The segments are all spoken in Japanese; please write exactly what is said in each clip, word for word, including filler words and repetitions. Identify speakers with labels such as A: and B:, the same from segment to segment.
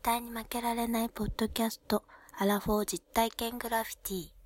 A: 対に負けられないポッドキャスト、アラフォー実体験グラフィティ。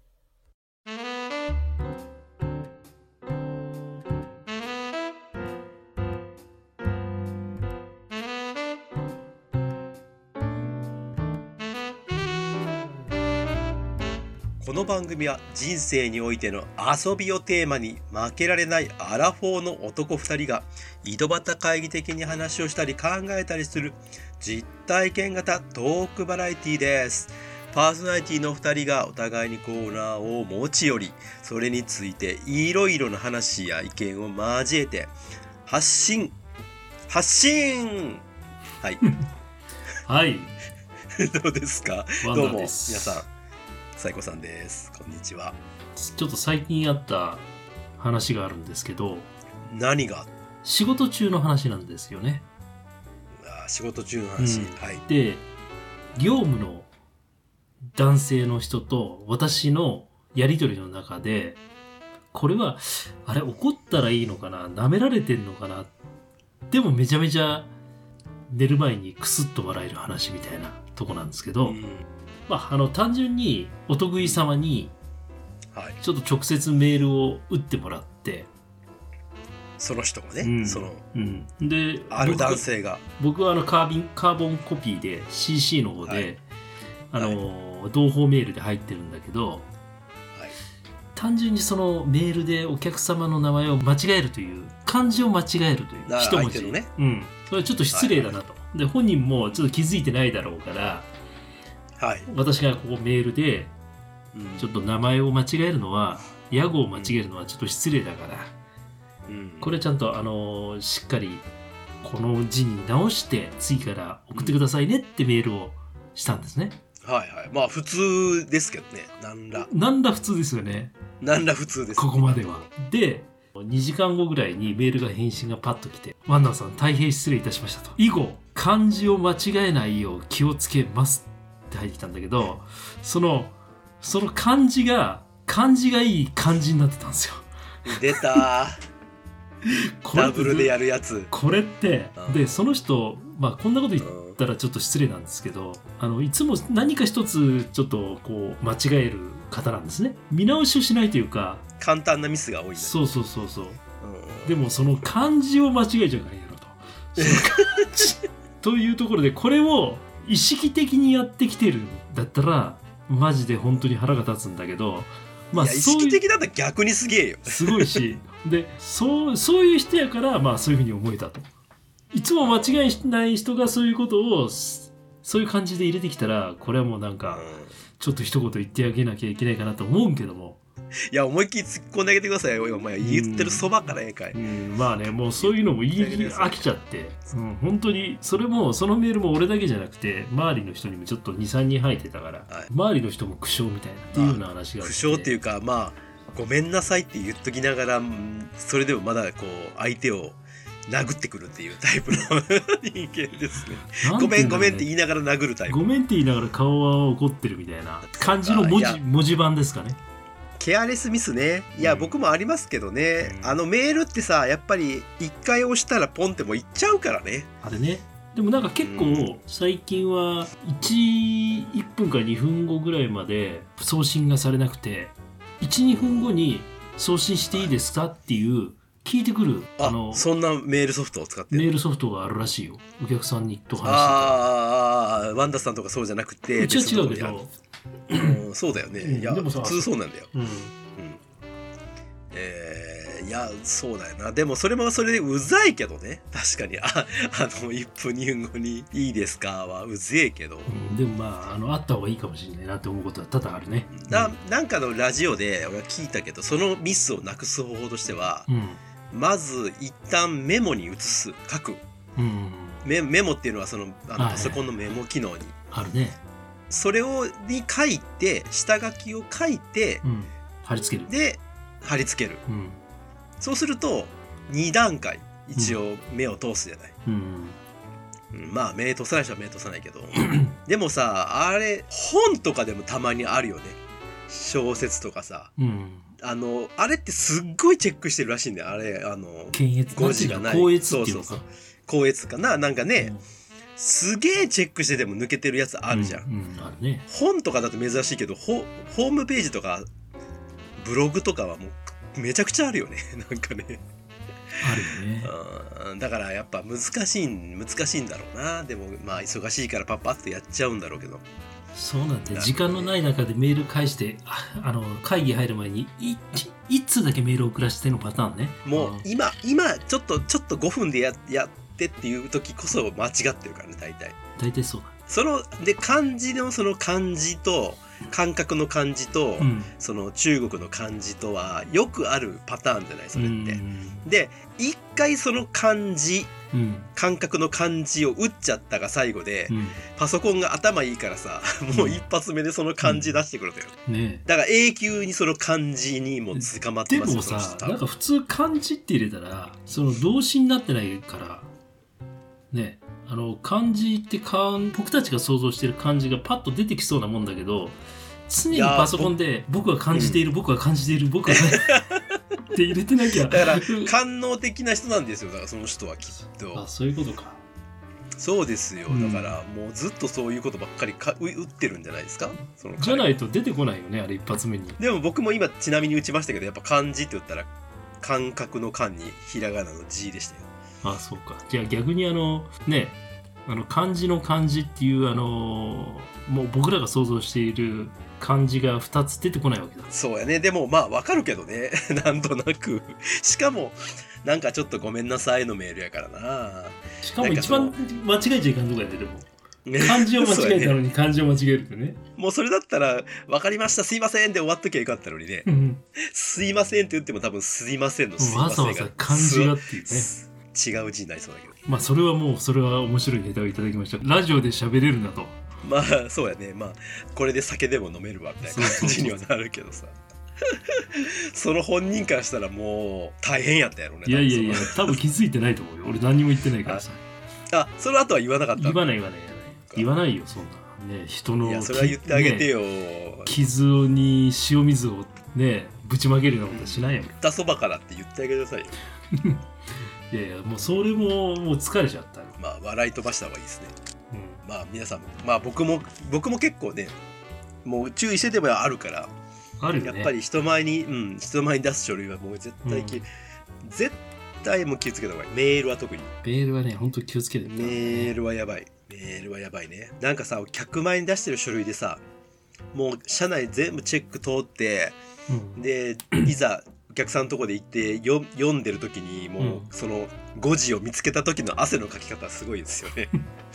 B: この番組は人生においての遊びをテーマに負けられないアラフォーの男ふたりが井戸端会議的に話をしたり考えたりする実体験型トークバラエティです。パーソナリティのふたりがお互いにコーナーを持ち寄り、それについていろいろな話や意見を交えて発信発信はい
C: はい
B: どうですか。
C: ワン
B: どうも皆
C: ダです
B: さん、サイコさんです。こんにちは。
C: ちょっと最近あった話があるんですけど、
B: 何が
C: 仕事中の話なんですよね。
B: あ、仕事中の話、
C: うん
B: はい。
C: で、業務の男性の人と私のやり取りの中で、これはあれ怒ったらいいのかな、舐められてんのかな、でもめちゃめちゃ寝る前にクスッと笑える話みたいなとこなんですけど、
B: うん、
C: まあ、あの単純にお得意様に
B: はい、
C: ちょっと直接メールを打ってもらって、
B: その人がね、
C: うん
B: その
C: うん、で
B: ある男性が
C: 僕僕はあのカービンカーボンコピーで シーシー の方で、
B: はい
C: あの同胞メールで入ってるんだけど、
B: はい、
C: 単純にそのメールでお客様の名前を間違えるという漢字を間違えるという
B: な
C: 一文字、
B: 相手のね、
C: うん、それはちょっと失礼だなと、はいはい、で本人もちょっと気づいてないだろうから、
B: はい、
C: 私がここメールで
B: うん、
C: ちょっと名前を間違えるのは屋号を間違えるのはちょっと失礼だから、
B: うん、
C: これちゃんとあのー、しっかりこの字に直して次から送ってくださいねってメールをしたんですね。
B: はいはい、まあ普通ですけどね、なんら
C: なんだ普通ですよね、
B: なんら普通です、ね、
C: ここまでは。でにじかんごぐらいにメールが返信がパッと来て、ワンダーさん大変失礼いたしましたと、以後漢字を間違えないよう気をつけますって入ってきたんだけど、そのその漢字が漢字がいい漢字になってたんですよ。
B: 出たダブルでやるやつ。
C: これって、
B: うん、
C: でその人、まあ、こんなこと言ったらちょっと失礼なんですけど、あのいつも何か一つちょっとこう間違える方なんですね。見直しをしないというか、
B: 簡単なミスが多いんだ。
C: そうそうそうそう、
B: うん、
C: でもその漢字を間違えちゃうからいいだろうとというところで、これを意識的にやってきてるんだったらマジで本当に腹が立つんだけど、まあ、
B: いや意識的だったら逆にすげえよ。
C: すごいしで そう、そういう人やから、まあ、そういうふうに思えたと。いつも間違いしない人がそういうことをそういう感じで入れてきたら、これはもうなんか、うん、ちょっと一言言ってあげなきゃいけないかなと思うけども、
B: いや思いっきり突っ込んであげてくださいよ。お前言ってるそばからええかい、
C: うんうん、まあね、もうそういうのも言い飽きちゃって、うん、本当にそれもそのメールも俺だけじゃなくて周りの人にもちょっと にさんにん入ってたから、はい、周りの人も苦笑みたいなっていうような話があって、
B: 苦笑っていうか、まあごめんなさいって言っときながら、それでもまだこう相手を殴ってくるっていうタイプの人間ですね。ごめんごめんって言いながら殴るタイプ。
C: ごめんって言いながら顔は怒ってるみたいな感じの文字文字盤ですかね。
B: ケアレスミスね。いや、うん、僕もありますけどね、うん、あのメールってさ、やっぱり一回押したらポンってもういっちゃうからね、
C: あれね。でもなんか結構最近はいち、いっぷんかにふんごぐらいまで送信がされなくて、いち、にふんごに送信していいですかっていう聞いてくる、
B: ああのそんなメールソフトを使ってる、
C: メールソフトがあるらしいよ。お客さんにと話してた。
B: ああ、ワンダさんとかそうじゃなくて、
C: うちは違うけど、
B: うん、そうだよね、うん、いや
C: でもさ
B: 普通そうなんだよ、
C: うんうん、
B: えー、いやそうだよな。でもそれもそれでうざいけどね、確かに。ああのいっぷんにふんごにいいですかはうぜえけど、
C: うん、でもまあ、あのあった方がいいかもしれないなって思うことは多々あるね。
B: な, なんかのラジオで俺は聞いたけど、そのミスをなくす方法としては、うん、まず一旦メモに移す、書く、うん、メ, メモっていうのはそのあのパソコンのメモ機能に
C: あるね。
B: それをに書いて、下書きを書いて、
C: うん、貼り付ける。
B: で貼り付ける、うん、そうするとに段階一応目を通すじゃない、うんうん、まあ目通さない人は目通さないけどでもさ、あれ本とかでもたまにあるよね、小説とかさ、うん、あのあれってすっごいチェックしてるらしいんだよ。あれあの
C: 検閲、
B: 誤字がない、
C: 校閲っていうのか、
B: そうそうそう、校閲かな、なんかね、うん、 すげえチェックしてでも抜けてるやつあるじゃん、
C: うんうん、あるね。
B: 本とかだと珍しいけどホホームページとかブログとかはもうめちゃくちゃあるよねなんかね
C: あるよね。
B: うん、だからやっぱ難しい難しいんだろうな。でもまあ忙しいからパッパッとやっちゃうんだろうけど。
C: そうなんで、時間のない中でメール返して、ああの会議入る前にい一通だけメール送らせてのパターンね。
B: もう今今ちょっとちょっとごふんで や, やってっていう時こそ間違ってるからね大体。
C: 大体そうだ。
B: そので漢字のその漢字と感覚の漢字と、うん、その中国の漢字とはよくあるパターンじゃないそれって。で一回その漢字、うん、感覚の漢字を打っちゃったが最後で、うん、パソコンが頭いいからさもう一発目でその漢字出してくるんだよ、うんね、だから永久にその漢字にも捕まってますよ。
C: でもさなんか普通漢字って入れたらその動詞になってないからね、あの漢字って僕たちが想像してる漢字がパッと出てきそうなもんだけど常にパソコンで僕は感じている、うん、僕は感じている僕はって入れてなきゃ
B: だから官能的な人なんですよ。だからその人はきっと。
C: あ、そういうことか。
B: そうですよ、うん、だからもうずっとそういうことばっかりか打ってるんじゃないですか。その
C: じゃないと出てこないよねあれ一発目に。
B: でも僕も今ちなみに打ちましたけどやっぱ漢字って言ったら感覚の漢にひらがなの字でしたよ。
C: あ、そうか。じゃあ逆にあのねあの漢字の漢字っていうあのもう僕らが想像している漢字がふたつ出てこないわけだ。
B: そうやね。でもまあわかるけどねなんとなく。しかもなんかちょっとごめんなさいのメールやからな。
C: しかも一番間違えちゃいかんとこやで。でも漢字を間違えたのに漢字を間違えるってね。
B: もうそれだったら分かりましたすいませんで終わっときゃよかったのにね、うん、すいませんって言っても多分すいませんのすいませんが
C: わざわざ漢字がっていうね
B: 違う字になりそうだけど。
C: まあそれはもうそれは面白いネタをいただきました。ラジオで喋れるなと。
B: まあそうやね。まあこれで酒でも飲めるわみたいな感じにはなるけどさその本人からしたらもう大変やったやろね。
C: いやいやいや多分気づいてないと思うよ。俺何にも言ってないからさ。
B: あ, あその後は言わなかった。
C: 言わない言わない言わないよそんなね。人の
B: いやそれは言ってあげてよ、
C: ね、傷に塩水をねぶちまけるようなことはしないよ。
B: 言ったそばからって言ってあげてくださいよ
C: いやいやもうそれももう疲れちゃった。
B: まあ笑い飛ばした方がいいですね、うん、まあ皆さんもまあ僕も僕も結構ねもう注意しててもあるから
C: あるよ、ね、
B: やっぱり人前に、うん、人前に出す書類はもう絶対、うん、絶対もう気をつけた方がいい。メールは特に
C: メールはね本当に気をつけて、ね、
B: メールはやばい。メールはやばいね。なんかさ客前に出してる書類でさもう社内全部チェック通って、うん、でいざお客さんのとこで行ってよ読んでる時にもう、うん、その誤字を見つけた時の汗のかき方すごいですよね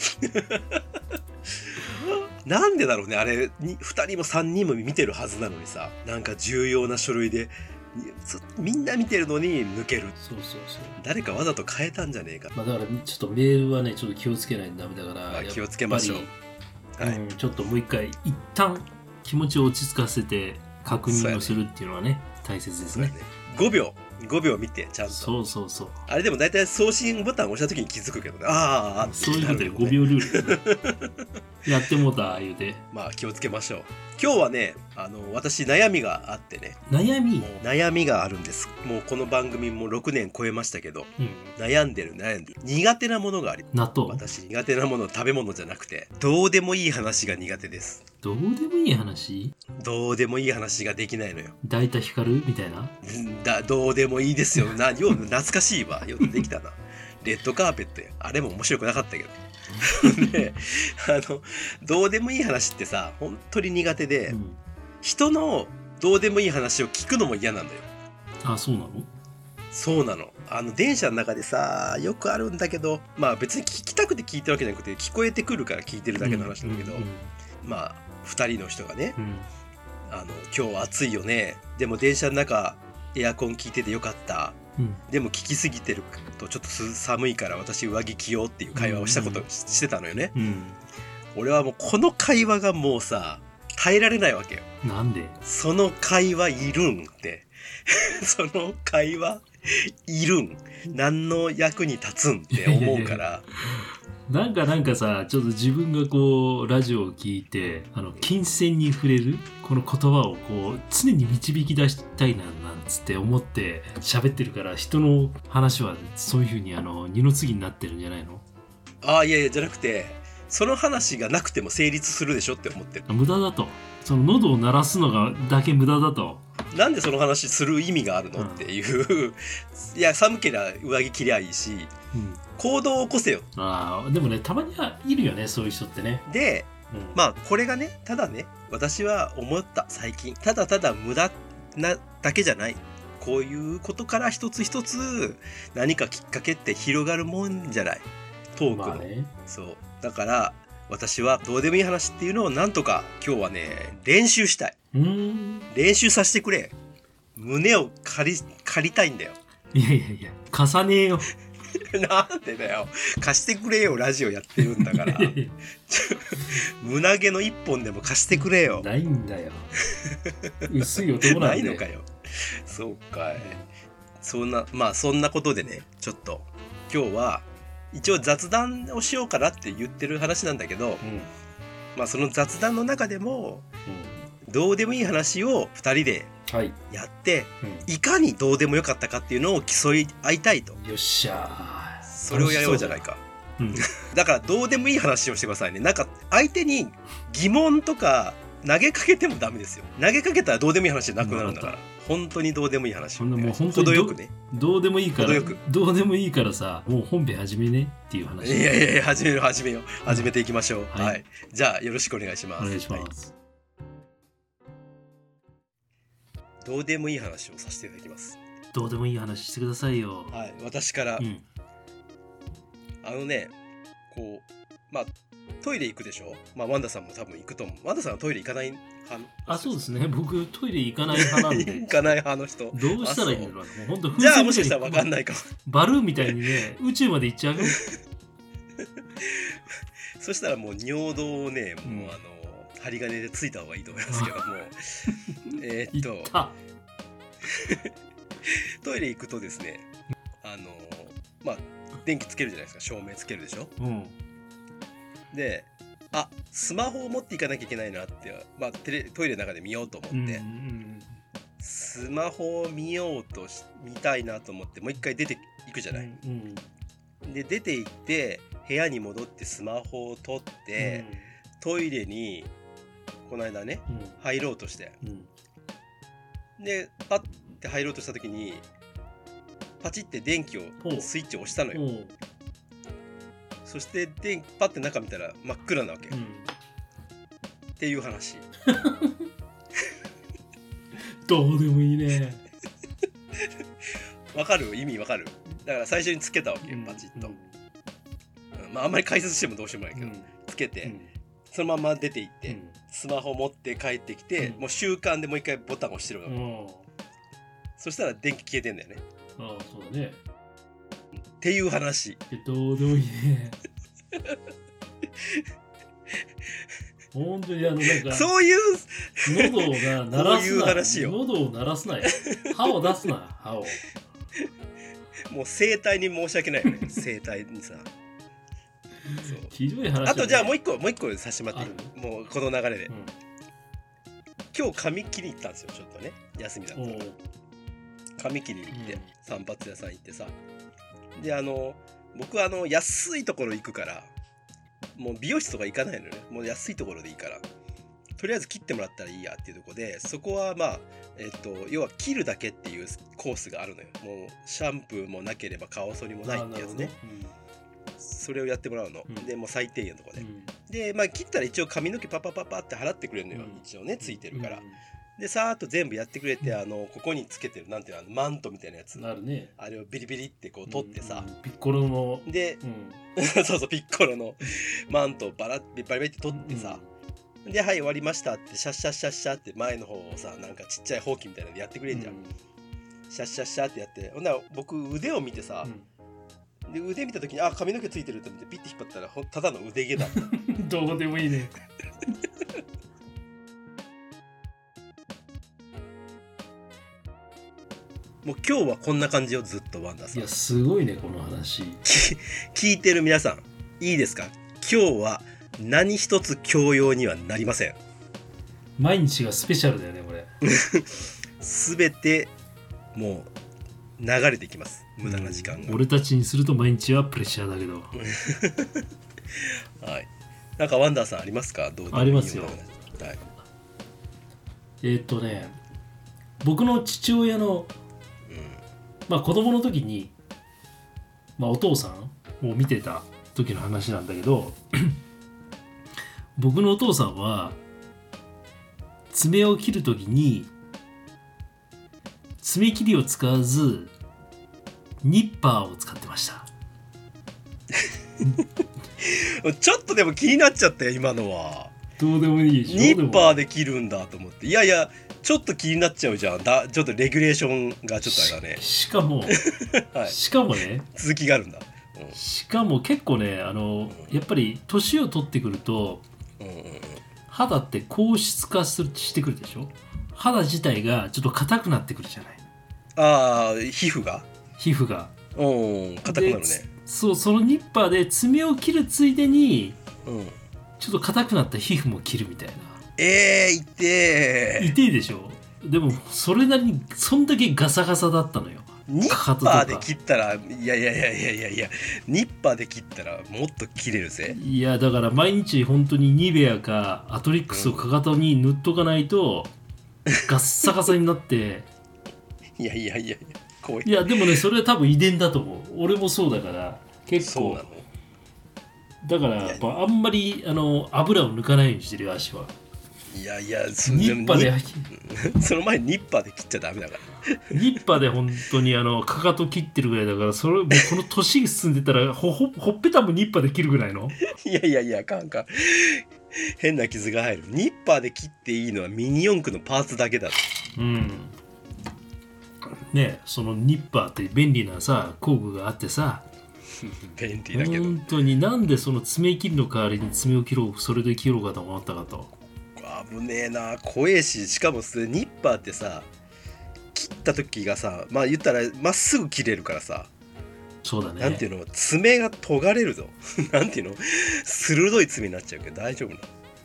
B: なんでだろうねあれにふたりもさんにんも見てるはずなのにさなんか重要な書類でみんな見てるのに抜ける。
C: そうそうそう
B: 誰かわざと変えたんじゃねえか、
C: まあ、だからちょっとメールはねちょっと気をつけないとダメだから、
B: まあ、気をつけましょう、はい、
C: うん、ちょっともう一回一旦気持ちを落ち着かせて確認をするっていうのはね大切ですね。
B: ごびょうごびょう見てちゃんと。
C: そうそうそう。
B: あれでも大体送信ボタン押した時に気づくけどね。ああ
C: そういうことでごびょうルールやってもうた言うて
B: まあ気をつけましょう。今日はねあの私悩みがあってね。
C: 悩み
B: 悩みがあるんです。もうこの番組もろくねん超えましたけど、うん、悩んでる悩んでる苦手なものがあり
C: 納豆。
B: 私苦手なもの食べ物じゃなくてどうでもいい話が苦手です。
C: どうでもいい話
B: どうでもいい話ができないのよ。
C: 大体光るみたいな
B: だどうでもいいですよな。よう懐かしいわ。よくできたなレッドカーペットやあれも面白くなかったけどであのどうでもいい話ってさ本当に苦手で、うん、人のどうでもいい話を聞くのも嫌なんだよ。
C: あ、そうなの？
B: そうなの。あの電車の中でさよくあるんだけどまあ別に聞きたくて聞いてるわけじゃなくて聞こえてくるから聞いてるだけの話なんだけど、うんうんうん、まあふたりの人がね、うん、あの今日は暑いよねでも電車の中エアコン効いててよかった、うん、でも効きすぎてるとちょっと寒いから私上着着ようっていう会話をしたこと、うんうん、してたのよね、うん、俺はもうこの会話がもうさ耐えられないわけよ。
C: なんで？
B: その会話いるんってその会話いるん何の役に立つんって思うから
C: なんかなんかさちょっと自分がこうラジオを聞いてあの金銭に触れるこの言葉をこう常に導き出したいななんつって思って喋ってるから人の話はそういう風にあの二の次になってるんじゃないの？
B: ああいやいやじゃなくて、その話がなくても成立するでしょって思ってる。
C: 無駄だと。その喉を鳴らすのがだけ無駄だと。
B: なんでその話する意味があるの、うん、っていういや寒けりゃ上着着りゃいいし、うん、行動を起こせよ。
C: ああでもね、たまにはいるよね、そういう人ってね。
B: で、うん、まあこれがね、ただね、私は思った最近、ただただ無駄なだけじゃない、こういうことから一つ一つ何かきっかけって広がるもんじゃない、トークの、まあね、そうだから私はどうでもいい話っていうのをなんとか今日はね練習したい。うーん、練習させてくれ。胸を借り借りたいんだよ。
C: いやいやいや、貸さねえよ。
B: なんでだよ、貸してくれよ、ラジオやってるんだから。胸毛の一本でも貸してくれよ。
C: ないんだよ。薄い男なんで。
B: ないのかよ。そうかい。そんなまあそんなことでね、ちょっと今日は一応雑談をしようかなって言ってる話なんだけど、うん、まあその雑談の中でも、うん、どうでもいい話をふたりでやって、はいうん、いかにどうでもよかったかっていうのを競い合いたいと。
C: よっしゃー、
B: それをやろうじゃないか。うん、だからどうでもいい話をしてくださいね。なんか相手に疑問とか投げかけてもダメですよ。投げかけたらどうでもいい話じゃなくなるんだから。本当にどうでもいい話を、ね、もう本当に程よくね。
C: どうでもいいからどうでもいいからさ、もう本編始めねっていう話。
B: いやいやいや、始めよう始めよう始めていきましょう、うん、はい、はい、じゃあよろしくお願いします。
C: お願いします、
B: はい、どうでもいい話をさせていただきます。
C: どうでもいい話してくださいよ。
B: はい、私から、うん、あのね、こうまあトイレ行くでしょ。まあワンダさんも多分行くと思う。ワンダさんはトイレ行かない派？
C: あ、そうですね。僕トイレ行かない派なんで。
B: 行かない派の人。
C: どうしたらいいのかな。もう本当
B: じゃあもしかしたら分かんないかも。
C: バルーンみたいにね、宇宙まで行っちゃう。
B: そしたらもう尿道をね、もう、うん、あの針金でついた方がいいと思いますけども。えっとトイレ行くとですね、あのまあ電気つけるじゃないですか。照明つけるでしょ。うん。で、あ、スマホを持っていかなきゃいけないなって、まあ、テレトイレの中で見ようと思って、うんうん、スマホを見ようとし見たいなと思ってもう一回出ていくじゃない、うんうん、で出て行って部屋に戻ってスマホを取って、うん、トイレにこの間ね、うん、入ろうとして、うん、でパッて入ろうとした時にパチって電気をスイッチを押したのよ。そして電気パッて中見たら真っ暗なわけ、うん、っていう話。
C: どうでもいいね。
B: わかる？意味わかる？だから最初につけたわけ、うん、パチッと、うんまあ、あんまり解説してもどうしようもないけど、うん、つけて、うん、そのまま出て行って、うん、スマホ持って帰ってきて、うん、もう習慣でもう一回ボタン押してるわけ、うん、そしたら電気消えてんだよね。
C: ああ、そうだね
B: っていう話。
C: どうでもいいね。本当にあのなんか
B: そういう
C: 喉が鳴らすな。こういう話よ。喉を鳴らすなよ。歯を出すな。歯を。
B: もう声帯に申し訳ないよね。声帯にさ。
C: そうひどい話、ね。
B: あとじゃあもう一個もう一個させてもらっていい？もうこの流れで、うん。今日髪切り行ったんですよ。ちょっとね休みだったから。髪切りに行って、うん、散髪屋さん行ってさ。であの僕はあの安いところ行くからもう美容室とか行かないのね。もう安いところでいいからとりあえず切ってもらったらいいやっていうところで、そこはまあえっと要は切るだけっていうコースがあるのよ。もうシャンプーもなければ顔剃りもないってやつね、うん、それをやってもらうの、うん、でもう最低限のところで、うん、でまあ切ったら一応髪の毛パパパパって払ってくれるのよ、うん、一応ねついてるから、うんでさーっと全部やってくれて、うん、あのここにつけてるなんていうのマントみたいなやつ
C: ある、ね、
B: あれをビリビリってこう取ってさ、
C: うんうん、ピッコロの
B: で、うん、そうそうピッコロのマントをバラッバリバリって取ってさ、うん、ではい終わりましたってシャッシャッシャッシャッって前の方をさなんかちっちゃいほうきみたいなのでやってくれんじゃん、うん、シャッシャッシャッってやってほんなら僕腕を見てさ、うん、で腕見た時にあ髪の毛ついてるって見てピッて引っ張ったらほただの腕毛だった
C: どうでもいいね
B: もう今日はこんな感じよずっとワンダさん。
C: いやすごいねこの話。
B: 聞いてる皆さんいいですか？今日は何一つ教養にはなりません。
C: 毎日がスペシャルだよねこれ。
B: すべてもう流れていきます。無駄な時間が、
C: うん、俺たちにすると毎日はプレッシャーだけど
B: はい。なんかワンダーさんありますか？どうでもいい
C: ありますよ。
B: はい。
C: えー、っとね僕の父親の、うん、まあ子供の時に、まあ、お父さんを見てた時の話なんだけど僕のお父さんは爪を切る時に爪切りを使わずニッパーを使ってました
B: ちょっとでも気になっちゃったよ今のは。
C: どうでもいいでしょ。
B: ニッパーで切るんだと思って、いやいやちょっと気になっちゃうじゃん。だちょっとレギュレーションがちょっとあれだね。
C: し, しかも、はい、しかもね
B: 続きがあるんだ、
C: うん、しかも結構ねあの、うん、やっぱり年を取ってくると、うんうんうん、肌って硬質化するしてくるでしょ。肌自体がちょっと硬くなってくるじゃない。
B: ああ皮膚が
C: 皮膚が
B: うん硬くなるね。
C: そうそのニッパーで爪を切るついでに、
B: うん、
C: ちょっと硬くなった皮膚も切るみたいな。
B: えー、痛え
C: 痛いでしょ。でもそれなりにそんだけガサガサだったのよ。
B: ニッパーで切ったらいやいやいやいやいやいやニッパーで切ったらもっと切れるぜ。
C: いやだから毎日本当にニベアかアトリックスをかかとに塗っとかないと、うん、ガッサガサになって
B: いやいやいやいや怖い。
C: いやでもねそれは多分遺伝だと思う。俺もそうだから結構だからやっぱあんまりあの油を抜かないようにしてるよ足は。
B: いやいや
C: そニッパー
B: でその前にニッパーで切っちゃダメだから
C: ニッパーで本当にあのかかと切ってるぐらいだからそれもうこの年進んでたら ほ, ほ, ほっぺたもニッパーで切るぐらいの
B: いやいやいやかんかん変な傷が入る。ニッパーで切っていいのはミニ四駆のパーツだけだ。
C: うんね、そのニッパーって便利なさ工具があってさ
B: 便利だけど
C: 本当になんでその爪切りの代わりに爪を切ろうそれで切ろうかと思ったかと。
B: 危ねえな怖えし、しかもそれニッパーってさ切った時がさまあ言ったらまっすぐ切れるからさ。
C: そうだね。
B: なんていうの爪が尖れるぞなんていうの鋭い爪になっちゃうけど大丈夫なの？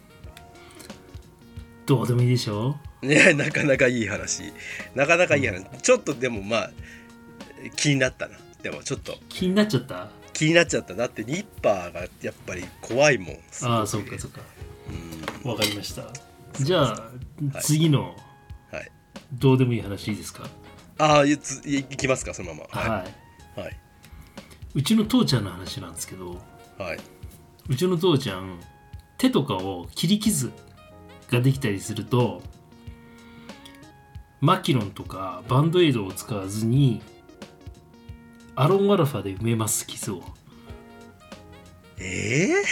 C: どうでもいいでしょ。
B: ね、なかなかいい話なかなかいい話、うん、ちょっとでもまあ気になったな。でもちょっと
C: 気になっちゃった
B: 気になっちゃった。だってニッパーがやっぱり怖いもん。
C: ああそうかそうかわかりました。じゃあ、はい、次の、はい、どうでもいい話いいですか？
B: ああいきますかそのまま。
C: はい、
B: はい、
C: うちの父ちゃんの話なんですけど、
B: はい、
C: うちの父ちゃん手とかを切り傷ができたりするとマキロンとかバンドエイドを使わずにアロンアルファで埋めます傷を。
B: えー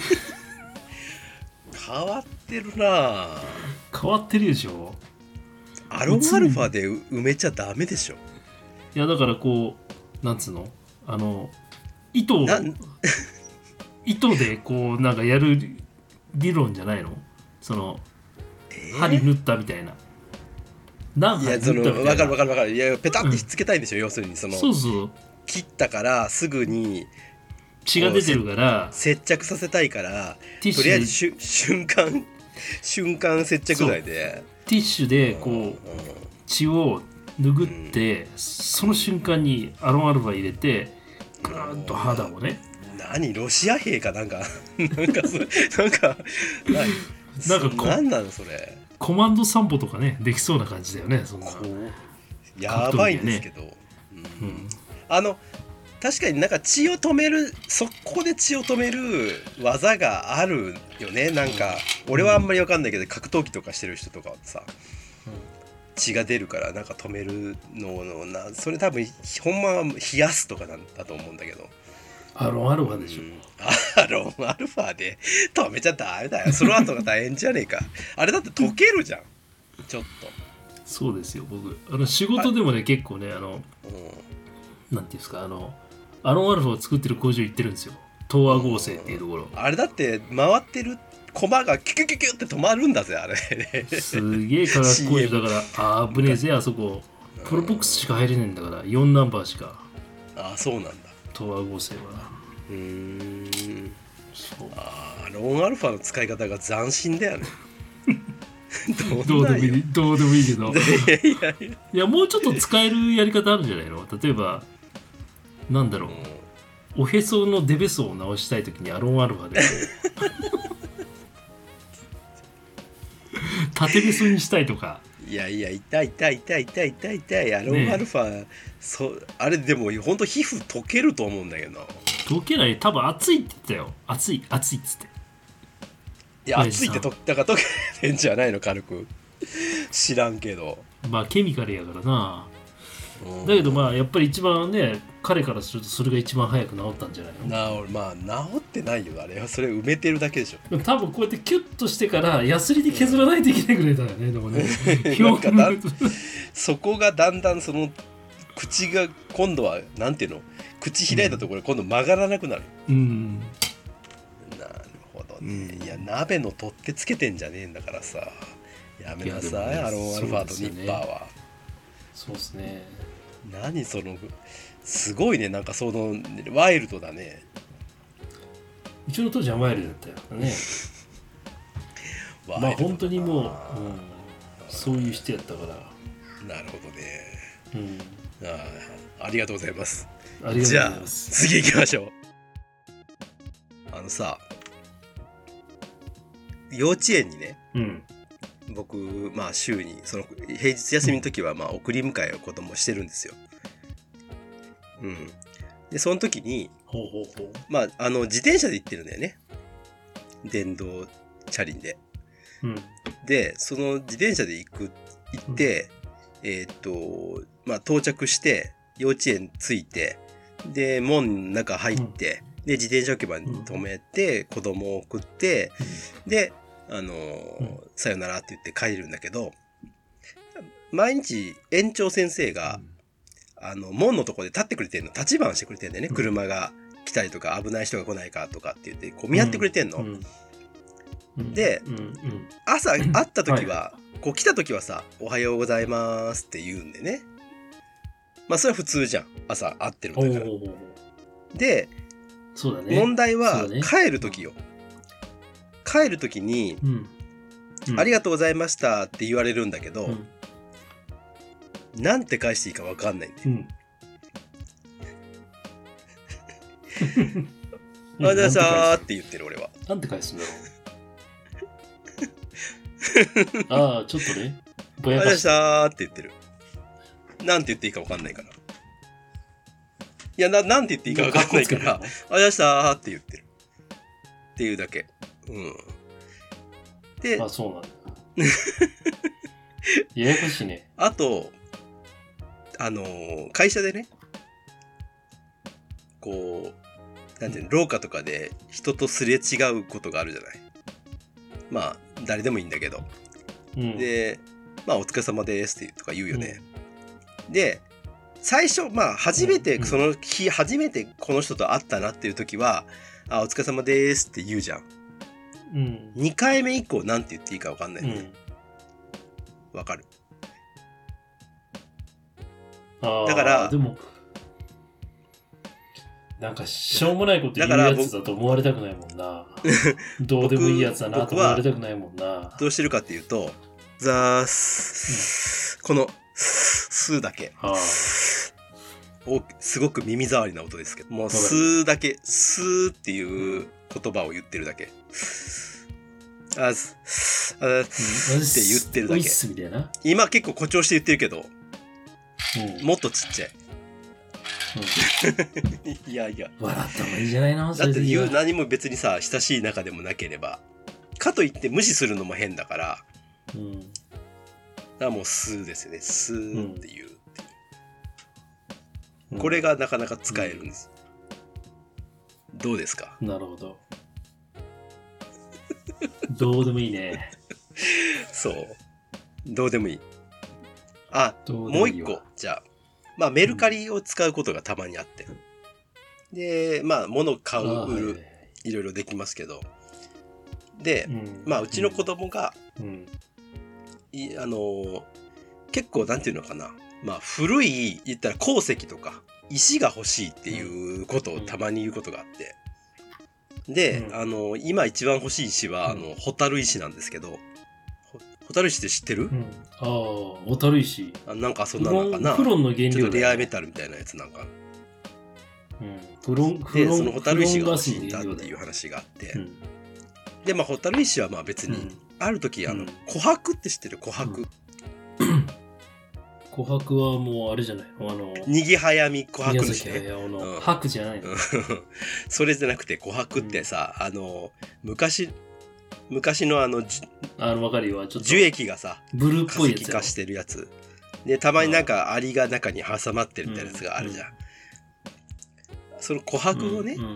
B: 変わってるな。
C: 変わってるでしょ。
B: アロンアルファで埋めちゃダメでしょ。
C: いやだからこうなんつうのあの糸を糸でこうなんかやる理論じゃないのその、えー、針縫ったみたいな。何針縫ったみたいな。いやその分かる分かる分かる。いやペタッてひっつけたいんでしょ、うん、要するにそのそうそう
B: 切ったからすぐに
C: 血が出てるから
B: 接着させたいからとりあえずしゅ瞬間瞬間接着剤で
C: ティッシュでこう、うん、血を拭って、うん、その瞬間にアロンアルファ入れてグーンと肌をね。
B: 何ロシア兵かなんかなんかそれなんか何なんか何なのそれ。
C: コマンド散歩とかねできそうな感じだよねそんな。
B: やばいんですけど、ねうんうん、あの確かになんか血を止める速攻で血を止める技があるよね。なんか俺はあんまり分かんないけど格闘技とかしてる人とかはさ、うん、血が出るからなんか止めるののなそれ多分ほんまは冷やすとかなんだと思うんだけど。
C: アロンアルファでしょ、うん、
B: アロンアルファで止めちゃダメだよ。その後が大変じゃねえかあれだって溶けるじゃんちょっと。
C: そうですよ僕あの仕事でもね結構ねあの、うん、なんていうんですかあのアロンアルファを作ってる工場行ってるんですよ。東和合成っていうところ。
B: あれだって回ってるコマがキュキュキュキュって止まるんだぜあれ
C: すげえ化学工場だからあぶねえぜあそこプロボックスしか入れないんだからよんナンバーしか。
B: ああそうなんだ
C: 東和合成は。
B: うーんそうあアロンアルファの使い方が斬新だよね
C: どうでもいいどうでもいいけど
B: いやいやいや、
C: いやもうちょっと使えるやり方あるんじゃないの。例えばなんだろう、おへそのデベソを直したいときにアロンアルファで縦ベソにしたいとか。
B: いやいや、痛い痛い痛い痛い痛い痛い、アロンアルファ、ね、そあれでも本当皮膚溶けると思うんだけどな。
C: 溶けない、多分熱いって言ってたよ。熱い熱いっつって。
B: いや熱いってとだから溶けてんじゃないの、軽く。知らんけど。
C: まあケミカルやからな。だけどまあやっぱり一番ね、彼からするとそれが一番早く治ったんじゃないの。
B: 治まあ治ってないよ、あれは。それ埋めてるだけでしょ。
C: でも多分こうやってキュッとしてからヤスリで削らないといけないぐらいだよね、でもね
B: なんかだそこがだんだんその口が今度はなんていうの、口開いたところで今度曲がらなくなる。
C: うん、
B: なるほどね。いや鍋の取っ手つけてんじゃねえんだからさ、やめなさい、アロンアルファとニッパーは。
C: そうですね。
B: 何そのすごいね、なんかそのワイルドだね。
C: うちの当時はワイルドだったよねまあ本当にもう、うん、そういう人やったから。
B: なるほどね、
C: うん、
B: ああ、ありがとうございます。
C: ありがとうございます。
B: じゃあ次行きましょう。あのさ、幼稚園にね、
C: うん、
B: 僕まあ週にその平日休みの時はまあ送り迎えを子供してるんですよ。うん。でその時に、
C: ほうほうほう、
B: まああの自転車で行ってるんだよね。電動チャリンで。
C: うん、で
B: その自転車で行く行って、うん、えー、っとまあ到着して幼稚園着いて、で門の中入って、うん、で自転車置き場に止めて、うん、子供を送って、うん、であのーうん、さよならって言って帰るんだけど、毎日園長先生が、うん、あの門のところで立ってくれてるの、立ち番してくれてるんだよね、うん、車が来たりとか危ない人が来ないかとかって言ってこう見張ってくれてんの、うんうん、で、うんうん、朝会った時は、はい、こう来た時はさ、おはようございますって言うんでね、まあそれは普通じゃん、朝会ってるんだから。で、
C: そうだね、
B: 問題は帰る時よ。帰る時に、うんうん、ありがとうございましたって言われるんだけど、うん、なんて返していいか分かんないんだよ。うん、あ、じゃあさーって言ってる俺は。
C: なんて返すんだろう。ああ、ちょっとね。ぼやかし
B: あ、じゃあさーって言ってる。なんて言っていいか分かんないから。いや、な、なんて言っていいか分かんないから、あ、じゃあさーって言ってる。っていうだけ。うん。で、
C: あ、そうなんだ。ややこしいね。
B: あと、あのー、会社でね、こう、なんていうの、廊下とかで人とすれ違うことがあるじゃない。まあ、誰でもいいんだけど。うん、で、まあ、お疲れ様ですってとか言うよね。うん、で、最初、まあ、初めて、その日、初めてこの人と会ったなっていう時は、あ、お疲れ様ですって言うじゃん。うん、にかいめ以降なんて言っていいか分かんないよね。わ、うん、かる。
C: あ、
B: だから
C: でもなんかしょうもないこと言うやつだと思われたくないもんな。どうでもいいやつだなと思われたくないもんな。
B: どうしてるかっていうと、ザース、うん、このスーだけ、はあ、おすごく耳障りな音ですけど、もうスーだけ、スーっていう言葉を言ってるだけ。あす、あすって言ってるだけ。
C: みたいな。
B: 今結構誇張して言ってるけど、うん、もっとちっちゃい。うん、いやいや。
C: 笑った方がいいじゃないの。
B: だって言う何も別にさ、親しい仲でもなければ、かといって無視するのも変だから、うん、だからもうスーですよね。スーっていう。うん、これがなかなか使えるんです。うん、どうですか？
C: なるほど。どうでもいいね。
B: そう。どうでもいい。あ、もう一個。じゃあ。まあメルカリを使うことがたまにあって。うん、で、まあ物買う、売る、いろいろできますけど。で、うん、まあうちの子供が、うん、いあの、結構なんていうのかな。まあ古い、言ったら鉱石とか石が欲しいっていうことをたまに言うことがあって。で、うん、あの、今一番欲しい石は、あの、ホタル石なんですけど、 ホタル石って知ってる？
C: うん、ああ、ホタル石。
B: あ、なんかそんなのかな。
C: フロンの原料、ね、
B: ちょっとレアメタルみたいなやつなんか。
C: うん、フロン
B: でそのホタル石が欲しいんだっていう話があって、うん、でまあホタル石はまあ別に、うん、ある時あの、うん、琥珀って知ってる？琥珀。
C: うん、琥珀はもうあれじゃないの？あの
B: にぎはやみ琥珀の
C: しね。の珀じゃないの？
B: それじゃなくて琥珀ってさ、うん、あの昔昔のあの
C: あの分かるよ、ちょっと
B: 樹液がさ
C: ブルーっぽいやつ
B: 化石化してるやつで、たまになんかアリが中に挟まってるみたいなやつがあるじゃん、うんうん、その琥珀をね、うんうんうん、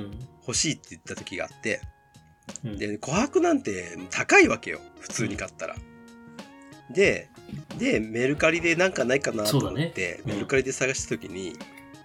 B: 欲しいって言った時があって、うん、で琥珀なんて高いわけよ普通に買ったら、うん、ででメルカリでなんかないかなと思って、ね、うん、メルカリで探した時に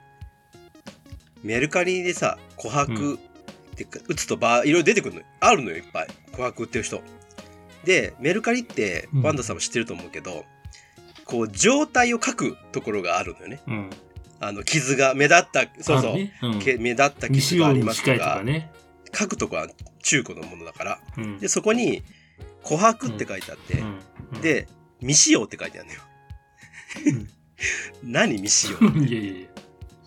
B: メルカリでさ琥珀って打つとバーいろいろ出てくるのよ、あるのよいっぱい琥珀売ってる人で。メルカリってワンダさんも知ってると思うけど、うん、こう状態を書くところがあるのよね、うん、あの傷が目立ったそうそう、ね、うん、目立った傷がありますと か, とか、ね、書くとこは中古のものだから、うん、でそこに琥珀って書いてあって、うんうん、で未使用って書いてあるのよ、うん、何未使用っていやいやいや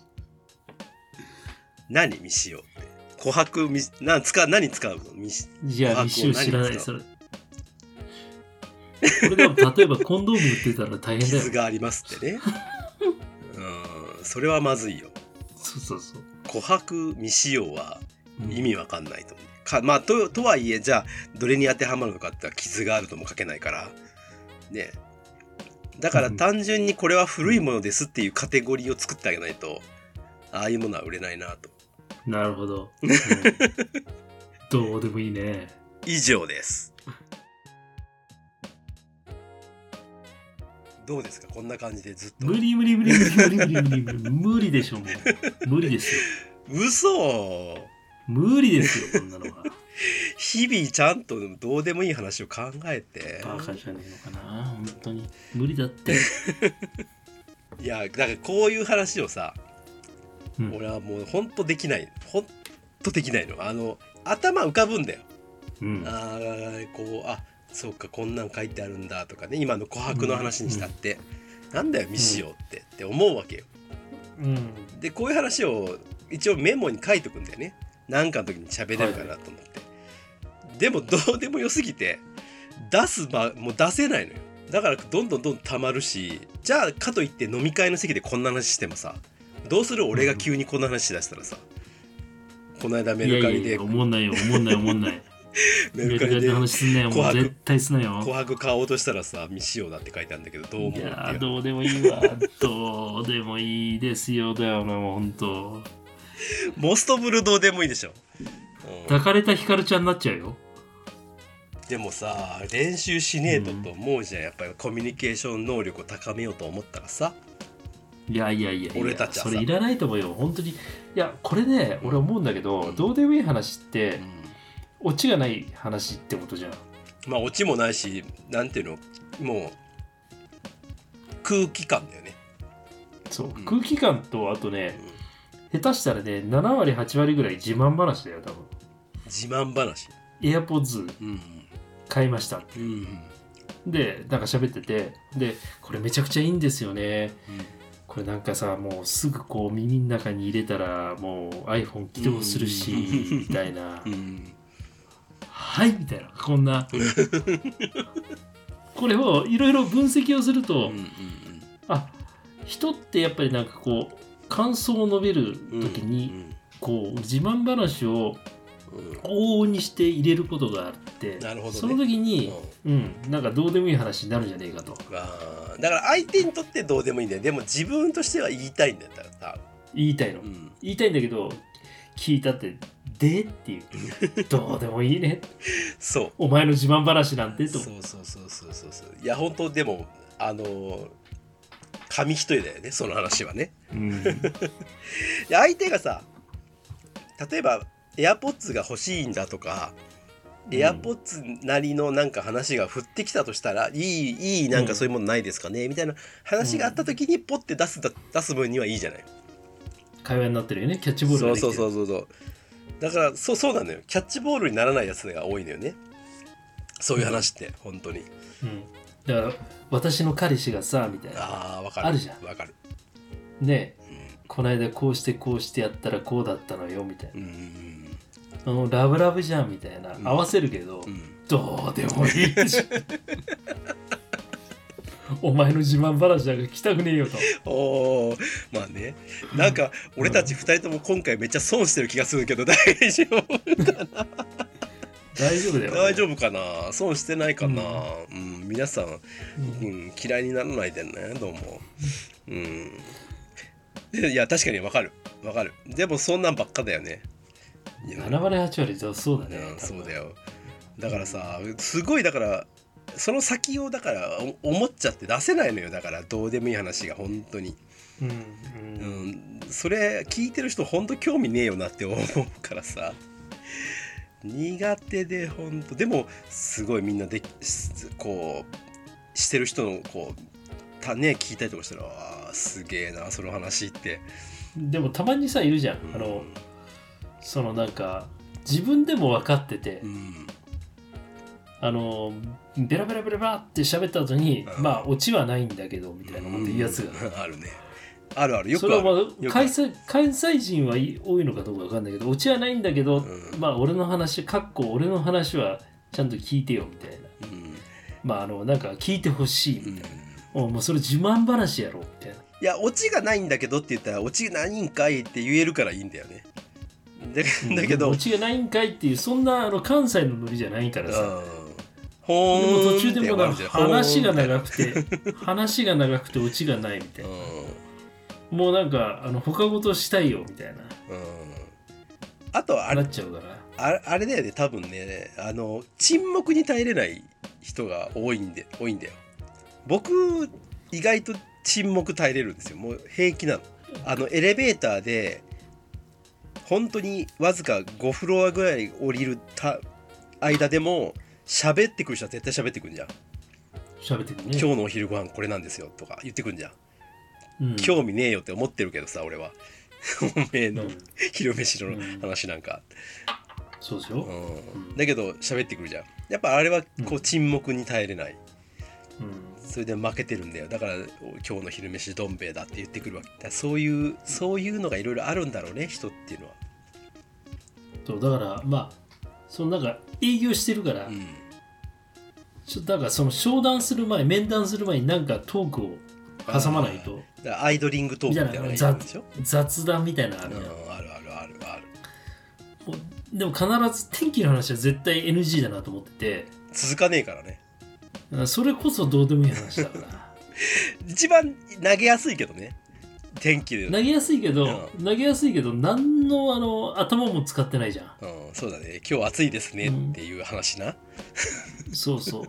B: 何未使用って琥珀な使う何使うの？
C: いや未使用知らないそれ。これでも例えばコンドーム売ってたら大変だよ。
B: 傷がありますってね。うん、それはまずいよ。
C: そうそうそう。
B: 琥珀未使用は意味わかんないと思う。うん、かまあ と, とはいえじゃあどれに当てはまるのかって傷があるとも書けないからね。だから単純にこれは古いものですっていうカテゴリーを作ってあげないと、ああいうものは売れないなと。
C: なるほど、うん、どうでもいいね。
B: 以上です。どうですかこんな感じでずっと。
C: 無理無理無理無理無理無理無理無理無理でしょもう無理ですよ。
B: 嘘。
C: 無理ですよこんなのは。
B: 日々ちゃんとどうでもいい話を考えて。
C: バカじゃねえのかな本当に無理だって。
B: いやだからこういう話をさ、うん、俺はもうほんとできないほんとできないの。あの頭浮かぶんだよ、うん、あこうあそうかこんなん書いてあるんだとかね。今の琥珀の話にしたって、うん、なんだよ未使用って、うん、って思うわけよ、うん、でこういう話を一応メモに書いとくんだよね。なんかの時に喋れるかなと思って、はい、でもどうでもよすぎて出す場もう出せないのよ。だからどんどんどんどん溜まるし、じゃあかといって飲み会の席でこんな話してもさどうする？俺が急にこんな話しだしたらさ、うん、この間メルカリでいやいや
C: 思んないよ思んない思んない
B: メルカリで
C: 話すんなよもう絶対すなよ。
B: 琥珀買おうとしたらさ未使用だって書いてあるんだけどどう思う？い
C: やどうでもいいわどうでもいいですよだよなもうほんと
B: モストブルどうでもいいでしょ、
C: うん、抱かれたヒカルちゃんになっちゃうよ。
B: でもさ練習しねえとと思うじゃん、うん、やっぱりコミュニケーション能力を高めようと思ったらさ。
C: いやいやいやいや
B: 俺たちは
C: それいらないと思うよ本当に。いやこれね俺思うんだけど、うん、どうでもいい話って、うん、オチがない話ってことじゃん。
B: まあオチもないしなんていうのもう空気感だよね。
C: そう、うん、空気感とあとね、うん、下手したらねななわりはちわりぐらい自慢話だよ多分。
B: 自慢話。
C: エアポッズ買いましたって、うんうん、でなんか喋っててでこれめちゃくちゃいいんですよね、うんこれなんかさもうすぐこう耳の中に入れたらもう iPhone 起動するしみたいな、うん、はいみたいなこんなこれをいろいろ分析をすると、うんうんうん、あ人ってやっぱりなんかこう感想を述べる時に、うんうん、こう自慢話を往々にして入れることがあって、なるほどね、その時に、うんうん、なんかどうでもいい話になるんじゃねえかと。
B: あだから相手にとってどうでもいいんだよ。でも自分としては言いたいんだったらさ
C: 言いたいの、うん、言いたいんだけど聞いたってでっていうどうでもいいね
B: そう
C: お前の自慢話なんてと。
B: そうそうそうそうそうそういや本当でもあのー、紙一重だよねその話はね、うん、相手がさ例えばエアポッツが欲しいんだとか、うん、エアポッツなりのなんか話が降ってきたとしたらいいいいなんかそういうものないですかね、うん、みたいな話があった時にポッて出す出す分にはいいじゃない。
C: 会話になってるよねキャッチボールができてる。
B: そうそうそうそうだからそうそうなのよ。キャッチボールにならないやつが多いのよね。 そういう話って本当に、
C: うん、だから私の彼氏がさみたいな
B: あーわかる
C: あるじゃん
B: わかる
C: ね、
B: うん、
C: この間こうしてこうしてやったらこうだったのよみたいな、
B: うんうん
C: あのラブラブじゃんみたいな、
B: うん、
C: 合わせるけど、
B: うん、
C: どうでもいいでしょお前の自慢話なんか聞きたくねえよと。
B: おーまあね、なんか俺たちふたりとも今回めっちゃ損してる気がするけど大丈夫かな
C: 大丈夫だよ、ね、
B: 大丈夫かな、損してないかな、うん、うん、皆さん、
C: うん
B: うん、嫌いにならないでねどうも、うん、いや確かにわかるわかる、でもそんなんばっかだよね。
C: ななわりはちわりそうだね、
B: うん、そうだよ。だからさ、すごいだからその先をだから思っちゃって出せないのよ。だからどうでもいい話が本当に、
C: うんうん
B: うん、それ聞いてる人本当興味ねえよなって思うからさ、苦手で本当でもすごいみんなでこうしてる人のこうたね聞いたりとかしたら、あすげえなその話って。
C: でもたまにさいるじゃん、
B: うん、
C: あのそのなんか自分でも分かってて、うん、あのベラベラベラベラって喋った後に、うん、まあオチはないんだけどみたいなこと言うやつが、
B: うん、あるね、あるある、よくある。
C: それは、まあ、関西関西人は多いのかどうか分かんないけど、オチはないんだけど、うん、まあ俺の話かっこ俺の話はちゃんと聞いてよみたいな、うん、まああのなんか聞いてほしいみたいな、うん、もうそれ自慢話やろみたいな。
B: いやオチがないんだけどって言ったらオチないんかいって言えるからいいんだよね。だ, だけど、うん、
C: オチがないんかいっていうそんなあの関西のノリじゃないからさ、
B: ほーん
C: でも途中でもな話が長くて話が長くてオチがないみたいな、うん、もうなんかあの他事したいよみたいな、うん、
B: あとあれ
C: なっちゃうから、
B: あれ、あれだよね、多分ね、あの沈黙に耐えれない人が多いんで多いんだよ。僕意外と沈黙耐えれるんですよ。もう平気なの。あのエレベーターで本当にわずかごフロアぐらい降りるた間でも喋ってくる人は絶対喋ってくるんじゃん。
C: 喋ってくるね。
B: 今日のお昼ご飯これなんですよとか言ってくるんじゃん、うん、興味ねえよって思ってるけどさ俺はおめえの昼飯の話なんか、
C: うん、そうでしょ、
B: うん、だけど喋ってくるじゃん。やっぱあれはこう沈黙に耐えれない、うん、それで負けてるんだよ。だから今日の昼飯どん兵衛だって言ってくるわけだから、そういうそういうのがいろいろあるんだろうね人っていうのは。
C: そうだからまあそのなんか営業してるから、うん、だからその商談する前面談する前になんかトークを挟まないと、
B: だからアイドリングトークみたいなのがいいんでしょ。
C: 雑談みたいなのあるじゃん、
B: うん、あるあるあるある。
C: もうでも必ず天気の話は絶対 エヌジー だなと思ってて、
B: 続かねえからね。
C: それこそどうでもいい話だから
B: 一番投げやすいけどね天気で。
C: 投げやすいけど、うん、投げやすいけど何のあの頭も使ってないじゃん、
B: うん、そうだね。今日暑いですねっていう話な、
C: うん、そうそう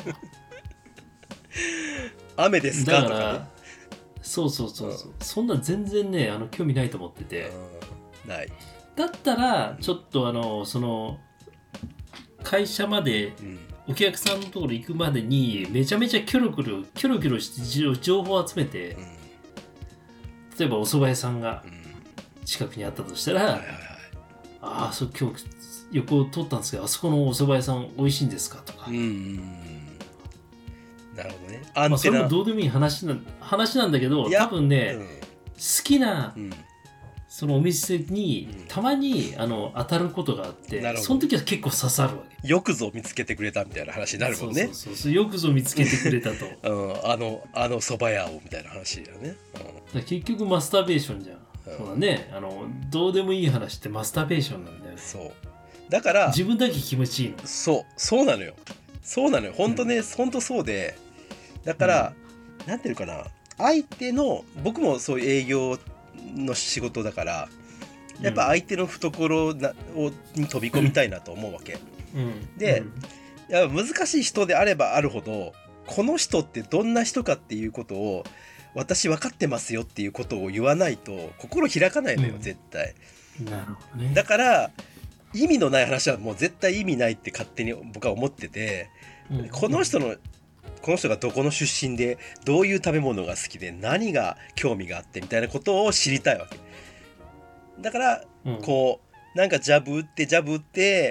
B: 雨ですかとかね。
C: そうそうそうそう、うん、そんな全然ねあの興味ないと思ってて、
B: うん、ない。
C: だったらちょっとあのその会社まで、うん、お客さんのところ行くまでにめちゃめちゃキョロキョロキョロキョロして情報を集めて、うん、例えばお蕎麦屋さんが近くにあったとしたら、うんはいはいはい、ああそう今日横を通ったんですけどあそこのお蕎麦屋さん美味しいんですかとか、うんうん、
B: なるほどね。
C: あまあ、それもどうでもいい話 な, 話なんだけど多分ね、うん、好きな、うんそのお店にたまにあの当たることがあって、うん、その時は結構刺さるわけ。
B: よくぞ見つけてくれたみたいな話になるもんね。
C: そうそうそうよくぞ見つけてくれたと、
B: うん、あのあの蕎麦屋をみたいな話だよね、
C: うん、結局マスターベーションじゃん、うん、そうだね。あのどうでもいい話ってマスターベーションなんだよね。
B: そうだから
C: 自分だけ気持ちいいの。
B: そうそうなのよそうなのよ本当ね、うん、本当そうでだから、うん、なんていうかな相手の僕もそういう営業の仕事だからやっぱ相手の懐なをに飛び込みたいなと思うわけ、うん、で、うん、やっぱ難しい人であればあるほどこの人ってどんな人かっていうことを私分かってますよっていうことを言わないと心開かないのよ、うん、絶対。
C: なるほどね。
B: だから意味のない話はもう絶対意味ないって勝手に僕は思ってて、うん、この人のこの人がどこの出身でどういう食べ物が好きで何が興味があってみたいなことを知りたいわけだから、うん、こうなんかジャブ打ってジャブ打って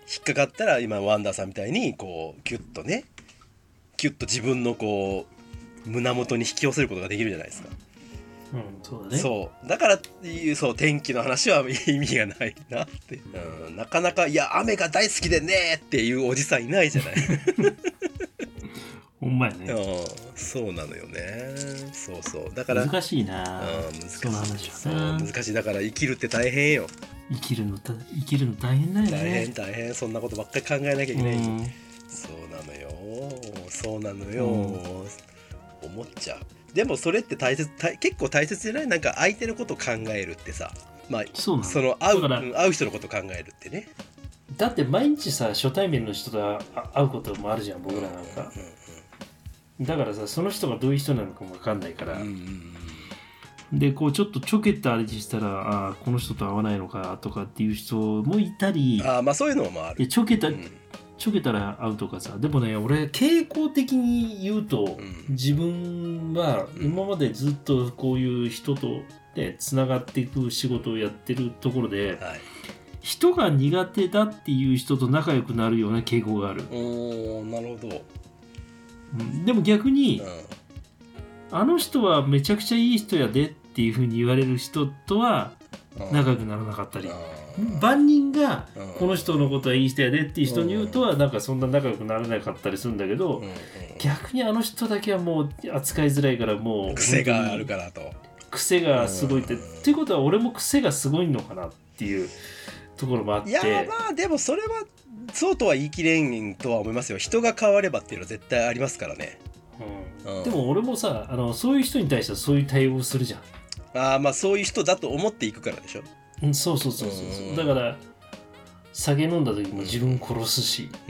B: 引っかかったら今ワンダーさんみたいにこうキュッとねキュッと自分のこう胸元に引き寄せることができるじゃないですか。
C: うん、そうだね。
B: そうだからそう天気の話は意味がないなって、うん、なかなかいや雨が大好きでねっていうおじさんいないじゃない
C: ほんまやね。
B: うん、そうなのよね。そうそうだから
C: 難しいな、
B: うん、難しい。
C: その話は
B: そう
C: な。
B: 難しい。だから生きるって大変よ。
C: 生きるのた生きるの大変だよね。
B: 大変大変。そんなことばっかり考えなきゃいけない、うん、そうなのよそうなのよ、うん、思っちゃう。でもそれって大切大結構大切じゃない？なんか相手のことを考えるってさ、まあその会う会う人のことを考えるってね。
C: だって毎日さ初対面の人と会うこともあるじゃん僕らなんか、うんうんうん、だからさその人がどういう人なのかも分かんないから、うんうんうん、でこうちょっとちょけたあれにしたらあこの人と会わないのかとかっていう人もいたり、
B: あまあそういうのもある。
C: ちょけた、うんちょけたら会うとかさ。でもね俺傾向的に言うと、うん、自分は今までずっとこういう人とでつながっていく仕事をやってるところで、はい、人が苦手だっていう人と仲良くなるような傾向がある。
B: おーなるほど、
C: うん、でも逆に、うん、あの人はめちゃくちゃいい人やでっていう風に言われる人とは仲良くならなかったり、万人がこの人のことはいい人やでっていう人に言うとはなんかそんな仲良くならなかったりするんだけど、逆にあの人だけはもう扱いづらいからもう
B: 癖があるからと
C: 癖がすごいってっていうことは俺も癖がすごいのかなっていうところもあって、い
B: やまあでもそれはそうとは言い切れんとは思いますよ。人が変わればっていうのは絶対ありますからね、
C: うんうん、でも俺もさあのそういう人に対してはそういう対応をするじゃん。
B: あまあそういう人だと思っていくからでしょ。
C: うん、そうそうそうそうそう、うん、だから酒飲んだ時も自分殺すし、うん、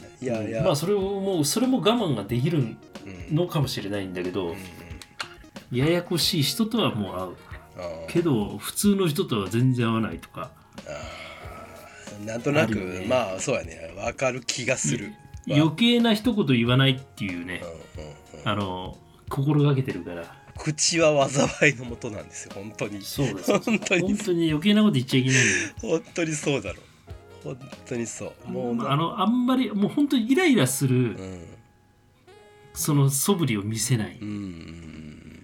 C: いやいや、まあそれをもうそれも我慢ができるのかもしれないんだけど、うん、ややこしい人とはもう会うけど普通の人とは全然会わないとか、
B: あなんとなく、ね、まあそうやね分かる気がする。
C: 余計な一言言わないっていうね、うんうんうん、あの心がけてるから。
B: 口は災いのもとなんですよ本当に。
C: そうです本当に本当に余計なこと言っちゃいけないんだよ。
B: 本当にそうだろ本当にそう。
C: もうあのあんまりもう本当にイライラする、うん、その素振りを見せない、うん、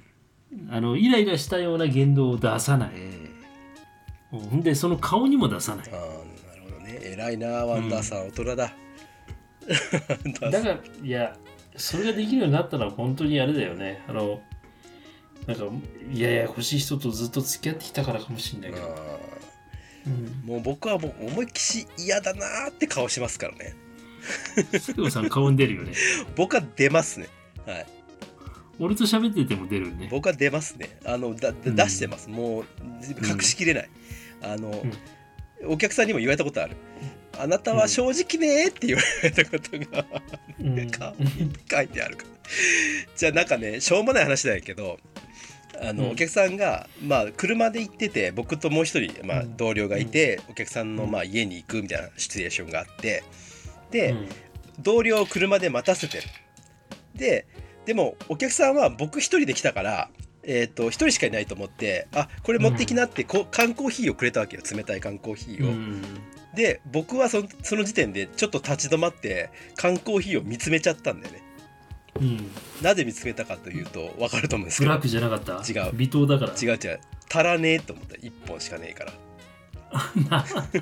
C: あのイライラしたような言動を出さない、うん、でその顔にも出さない。あなる
B: ほどね偉いなワンダーさん、うん、大人だ
C: だからいやそれができるようになったのは本当にあれだよね。あのなんかいやいや欲しい人とずっと付き合ってきたからかもしれないけど、
B: うん、もう僕はもう思いっきし嫌だなーって顔しますからね。
C: スケボさん顔に出るよね。
B: 僕は出ますね。はい。
C: 俺と喋ってても出るね。
B: 僕は出ますね。あのだ出してます、うん、もう隠しきれない、うん、あの、うん、お客さんにも言われたことある。あなたは正直ねーって言われたことが、うん、顔に書いてあるから。じゃあなんかねしょうもない話だけどあの、うん、お客さんが、まあ、車で行ってて僕ともう一人、まあ、同僚がいて、うん、お客さんの、まあ、家に行くみたいなシチュエーションがあってで、うん、同僚を車で待たせてる。ででもお客さんは僕一人で来たからえー、と一人しかいないと思ってあこれ持ってきなってこ、うん、缶コーヒーをくれたわけよ。冷たい缶コーヒーを、うん、で僕は そ, その時点でちょっと立ち止まって缶コーヒーを見つめちゃったんだよね、うん、なぜ見つめたかというと分かると思うんですけど
C: ブラックじゃなかった。
B: 違う
C: 微糖だから。
B: 違う違う足らねえと思った。いっぽんしかねえから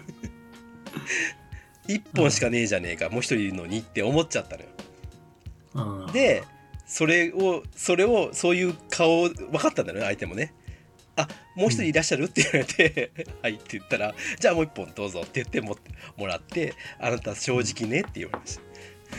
B: いっぽんしかねえじゃねえか、うん、もう一人いるのにって思っちゃったのよ、うん、でそれをそれをそういう顔分かったんだよね相手もね。あもう一人いらっしゃるって言われて、うん、はいって言ったらじゃあもう一本どうぞって言ってももらってあなた正直ねって言われました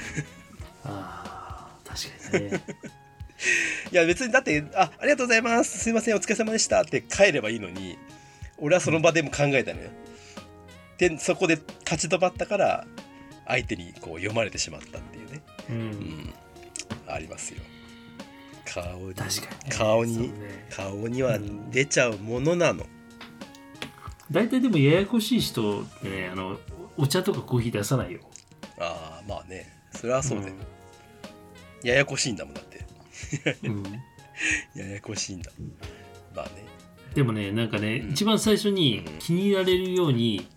C: あ確かにね
B: いや別にだってあありがとうございますすいませんお疲れ様でしたって帰ればいいのに俺はその場でも考えたのよ、うん、でそこで立ち止まったから相手にこう読まれてしまったっていうね、うんうん、ありますよ。顔に、確かにね、顔に、ね、顔には出ちゃうものなの。
C: 大体でもややこしい人ってねあのお茶とかコーヒー出さないよ。
B: ああまあねそれはそうだよ、うん、ややこしいんだもんだって、うん、ややこしいんだまあね。
C: でもねなんかね、うん、一番最初に気に入られるように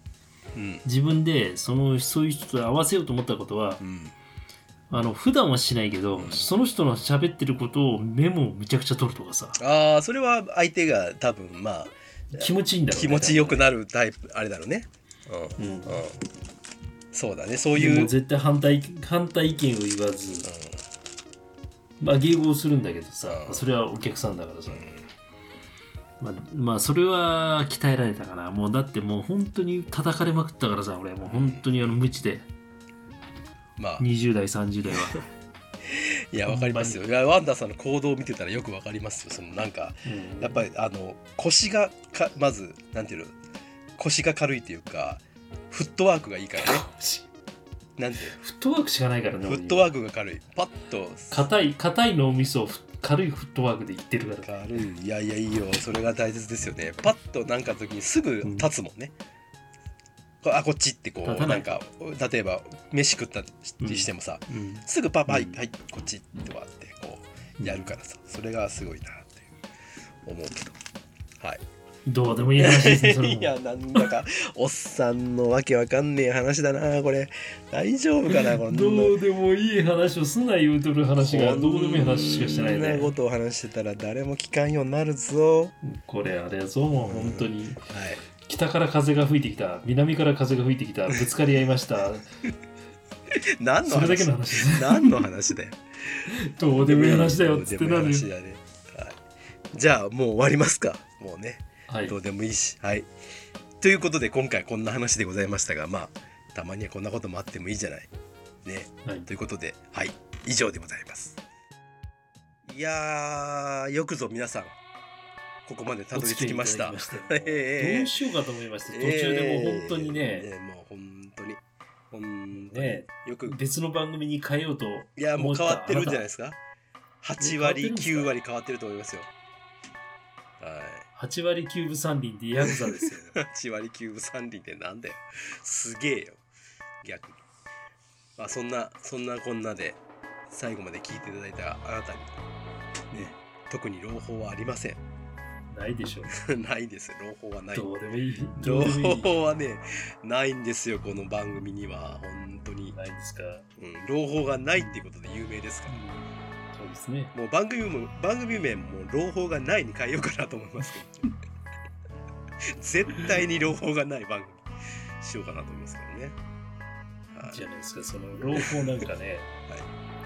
B: うん、
C: 自分でそのそういう人と合わせようと思ったことは、うん、あの普段はしないけど、うん、その人の喋ってることをメモをめちゃくちゃ取るとかさ。
B: ああ、それは相手が多分まあ
C: 気持ちいいんだろうね。
B: 気持ちよくなるタイプあれだろうね。うんうんうん、そうだね、そういう。
C: もう絶対反対反対意見を言わず、うん、まあ迎合するんだけどさ、うん、それはお客さんだからさ。うん、まあ、まあそれは鍛えられたかな。もうだってもう本当に叩かれまくったからさ、俺もう本当にあの無知で、まあ、にじゅう代さんじゅう代はい
B: やわかりますよ。いやワンダーさんの行動を見てたらよくわかりますよ。そのなんか、うん、やっぱりあの腰がかまずなんていうの、腰が軽いというかフットワークがいいからね。なんて
C: フットワークしかないからね。
B: フットワークが軽い。パッと
C: 硬い硬い脳みそを軽いフットワークでいってるから。
B: 軽い。いやいやいいよ。それが大切ですよね。パッとなんかの時にすぐ立つもんね。うん、あこっちってこうなんか例えば飯食ったりしてもさ、うん、すぐパパ、うん、はいはいこっちとかってこうやるからさ、それがすごいなって思うけど、はい。
C: どうでもいい話ですね。それも
B: いやなんだかおっさんのわけわかんねえ話だなこれ。大丈夫かなこんな。
C: どうでもいい話をすな言うとる話がどうでもいい話しかしてないね。
B: こんなことを話してたら誰も聞かんようになるぞ。
C: これあれやぞもう本当に、うん、はい。北から風が吹いてきた、南から風が吹いてきた、ぶつかり合いました
B: 何の話？
C: それだけの話です。
B: 何の話だよ。
C: どうでもいい話だよっつってなるよ、ね。
B: はい、じゃあもう終わりますか。もうね、はい、どうでもいいし、はい。ということで今回こんな話でございましたが、まあたまにはこんなこともあってもいいじゃないね、はい、ということで、はい以上でございます。いやーよくぞ皆さんここまでたどり着きました。
C: どうしようかと思いました。途中でもう本当にね、
B: えー、もう本当に本当に
C: ね、よく別の番組に変えようと思った。
B: いやもう変わってるんじゃないですか。はちわりきゅうわり変わってると思いますよ。はい。
C: はちわりきゅうぶさんりんってヤクザですよ。
B: はちわりきゅうぶさんりんってなんだよ。すげえよ。逆に。まあそんなそんなこんなで最後まで聞いていただいたあなたにね、特に朗報はありません。
C: ないでしょ
B: う。ないですよ。朗報はない。
C: どうでもいい。
B: 朗報はねないんですよ。この番組には本当に
C: ないですか。
B: うん、朗報がないっていうことで有名ですから。うん、
C: そうですね。
B: もう番組も番組名も朗報がないに変えようかなと思いますけど。絶対に朗報がない番組しようかなと思いますけどね。
C: はい、じゃないですか。その朗報なんかね、はい、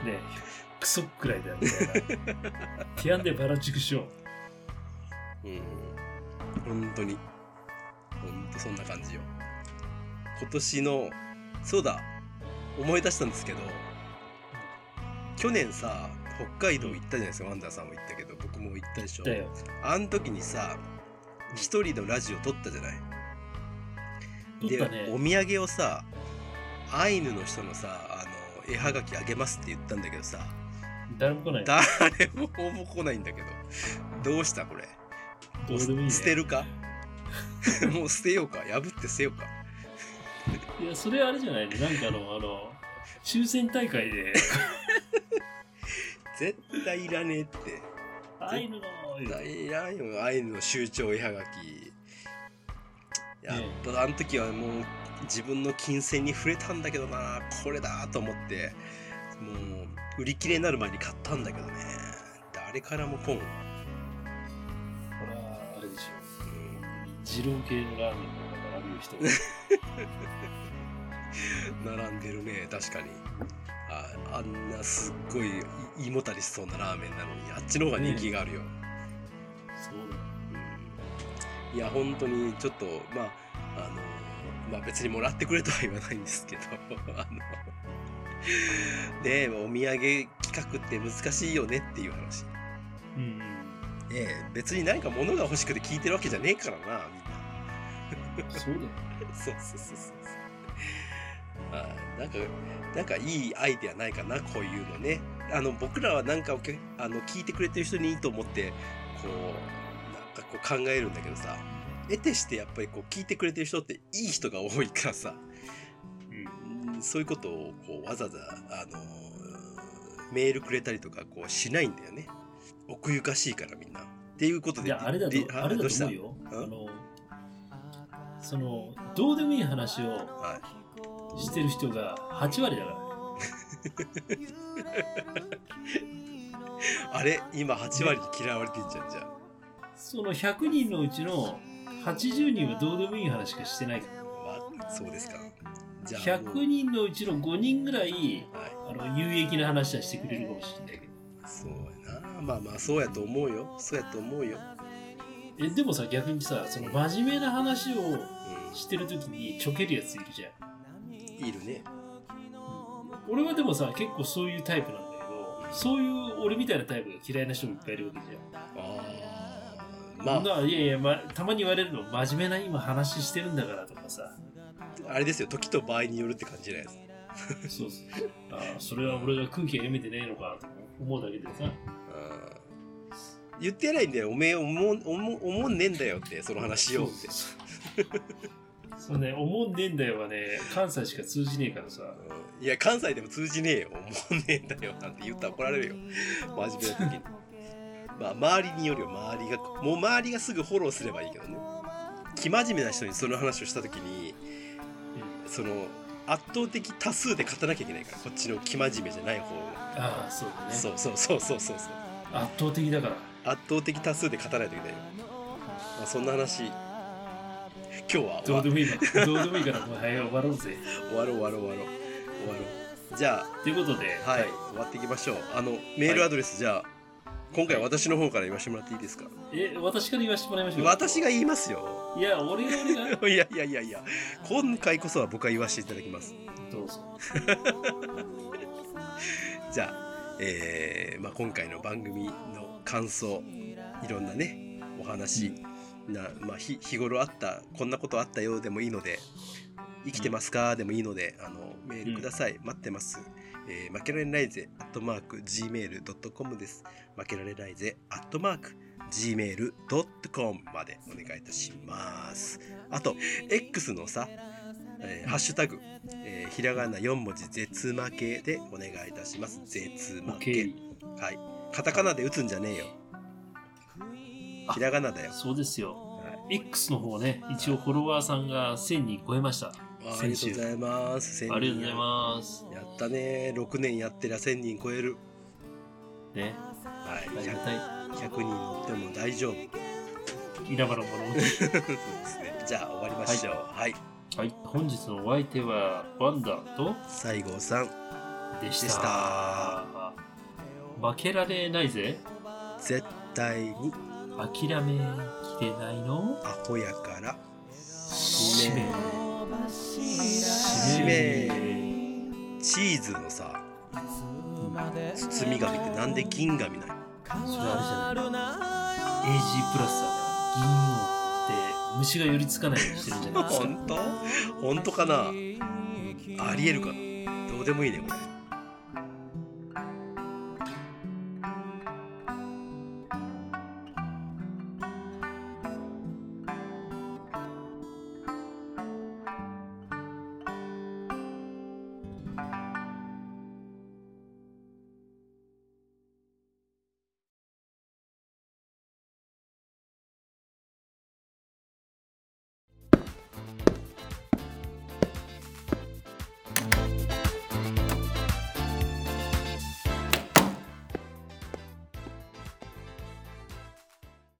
C: ねクソくらいだよみたいな。ティアンでバラチクショー。
B: うん、本当に本当そんな感じよ。今年のそうだ思い出したんですけど、去年さ北海道行ったじゃないですか。ワンダーさんも行ったけど僕も行ったでしょ。あの時にさ一人のラジオ撮ったじゃない。で、ね、お土産をさアイヌの人のさあの絵はがきあげますって言ったんだけどさ
C: 誰も来ない。
B: 誰も応募来ないんだけどどうしたこれ。
C: どうでもいいね、
B: 捨てるかもう捨てようか破って捨てようか。
C: いやそれあれじゃないね。なんかあのあの抽選大会で
B: 絶対いらねえって。
C: アイヌの
B: 絶対いらんよアイヌの州長絵はがき。やっぱあの時はもう自分の金銭に触れたんだけどなこれだと思ってもう売り切れになる前に買ったんだけどね誰からも来ん。
C: 二郎系のラーメンが並ぶ人
B: 並んでるね。確かに あ, あんなすっごい胃もたりしそうなラーメンなのにあっちの方が人気があるよ、ね、
C: そうだ、
B: うん、いや本当にちょっとまああのまあ別にもらってくれとは言わないんですけどあのねお土産企画って難しいよねっていう話。うんねえ別に何か物が欲しくて聞いてるわけじゃねえからなみん
C: な。そうだよ。
B: そうそうそうそう。あなんかなんかいいアイデアないかなこういうのね。あの僕らはなんかあの聞いてくれてる人にいいと思ってこうなんかこう考えるんだけどさ。得てしてやっぱりこう聞いてくれてる人っていい人が多いからさ、うん、そういうことをこうわざわざあのメールくれたりとかこうしないんだよね。奥ゆかしいからみんなっていうことで。
C: いやあれだとあれだと思うよ。あのそのどうでもいい話を
B: は
C: してる人がはち割だから
B: あれ今はち割に嫌われてんじゃんじゃあ。
C: そのひゃくにんのうちのはちじゅうにんはどうでもいい話しかしてないから。
B: まあ、そうですか。じゃあ
C: ひゃくにんのうちのごにんぐらい、
B: はい、
C: あの有益な話はしてくれるかもしれないけど。
B: そうやな。まあまあそうやと思うよ。そうやと思うよ。
C: えでもさ、逆にさ、その真面目な話を
B: う
C: してるときにちょけるやついるじゃん。
B: ん、いるね。
C: 俺はでもさ、結構そういうタイプなんだけど、そういう俺みたいなタイプが嫌いな人もいっぱいいるわけじゃん。
B: ああ、まあ
C: な、いやいや、ま、たまに言われるの、真面目な今話してるんだからとかさ。
B: あれですよ、時と場合によるって感じじゃないです
C: そうそう。ああ、それは俺が空気が読めてねえのかと思うだけでさ。
B: か。言ってないんだよ。おめえ思う、思う、思んねえんだよって、その話しようって。
C: そうね、思んねえんだよはね、関西しか通じねえからさ。
B: うん、いや、関西でも通じねえよ。思んねえんだよ。なんて言ったら怒られるよ。真面目な時に。まあ、周りによるよ、周りが。もう周りがすぐフォローすればいいけどね。生真面目な人にその話をした時に、うん、その、圧倒的多数で勝たなきゃいけないから、こっちの生真面目じゃない方が。
C: ああ、そうだね。
B: そうそうそうそうそう。
C: 圧倒的だから。
B: 圧倒的多数で勝たないといけないよ。まあ、そんな話、今日は
C: どうでもいいからどうでもいいからもう早い終わろうぜ。
B: 終わろう終わろう終わろう終わろう。じゃあ
C: ということで、
B: はい、はい、終わっていきましょう。あのメールアドレス、はい、じゃあ今回は私の方から言わせてもらっていいですか。
C: え、私から言わせてもらいましょう。
B: 私が言いますよ。
C: いや、俺が俺が
B: いやいやいやいや、今回こそは僕は言わせていただきます。
C: どうぞ。
B: じゃあ、えーまあ、今回の番組の感想、いろんなねお話、うん、な、まあ、日, 日頃あったこんなことあったようでもいいので、生きてますかでもいいので、あのメールください、うん、待ってます。えー、負けられないぜアットマーク ジーメールドットコム です。負けられないぜアットマーク ジーメールドットコム までお願いいたします。あと X のさ、えー、ハッシュタグ、えー、ひらがなよん文字絶負けでお願いいたします。絶負け、okay. はい、カタカナで打つんじゃねえよ、ひらがなだよ。
C: そうですよ、はい、X の方ね、一応フォロワーさんがせんにん超えました。
B: ありがとうございます。
C: ありがとうございます。
B: やったね。ろくねんやってりゃせんにん超える
C: ね。
B: はい、ひゃくにん乗っても大丈夫。
C: 稲葉のもの
B: そうですね。じゃあ終わりましょう。はい、
C: はいはい、本日のお相手はワンダーと
B: 西郷さん
C: でした。負けられないぜ。
B: 絶対に
C: 諦めきてないの。
B: アホやから
C: 使命
B: 使命。チーズのさ、包み紙ってなんで銀紙ない？
C: それあれじゃない？ エージー プラスは銀をって虫が寄りつかないようにしてるんじゃないですか。
B: 本当？本当かな？ありえるかな？どうでもいいねこれ。